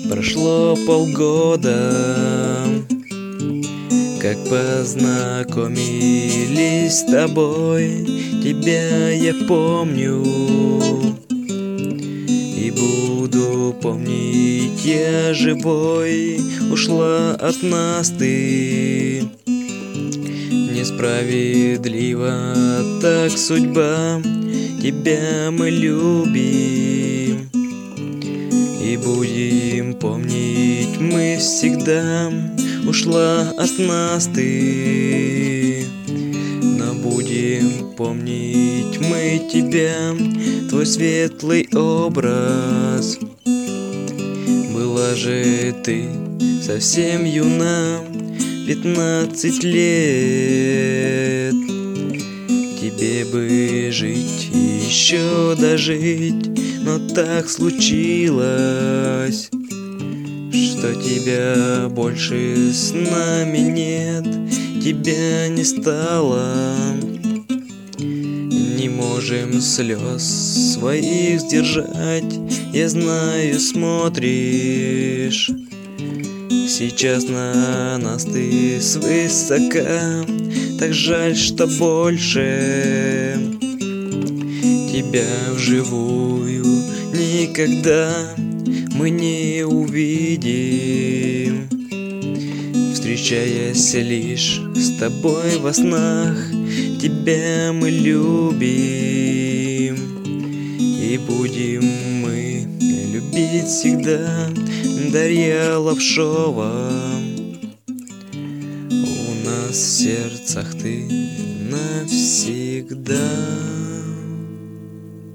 Прошло полгода, как познакомились с тобой. Тебя я помню и буду помнить, я живой. Ушла от нас ты, несправедливо так судьба. Тебя мы любим и будем помнить мы всегда. Ушла от нас ты, но будем помнить мы тебя. Твой светлый образ. Была же ты совсем юна, 15 лет. Тебе бы жить и еще дожить, но так случилось, что тебя больше с нами нет. Тебя не стало, не можем слез своих сдержать. Я знаю, смотришь сейчас на нас ты свысока. Так жаль, что больше тебя вживую никогда мы не увидим, встречаясь лишь с тобой во снах. Тебя мы любим и будем мы любить всегда. Дарья Лапшова, у нас в сердцах ты навсегда.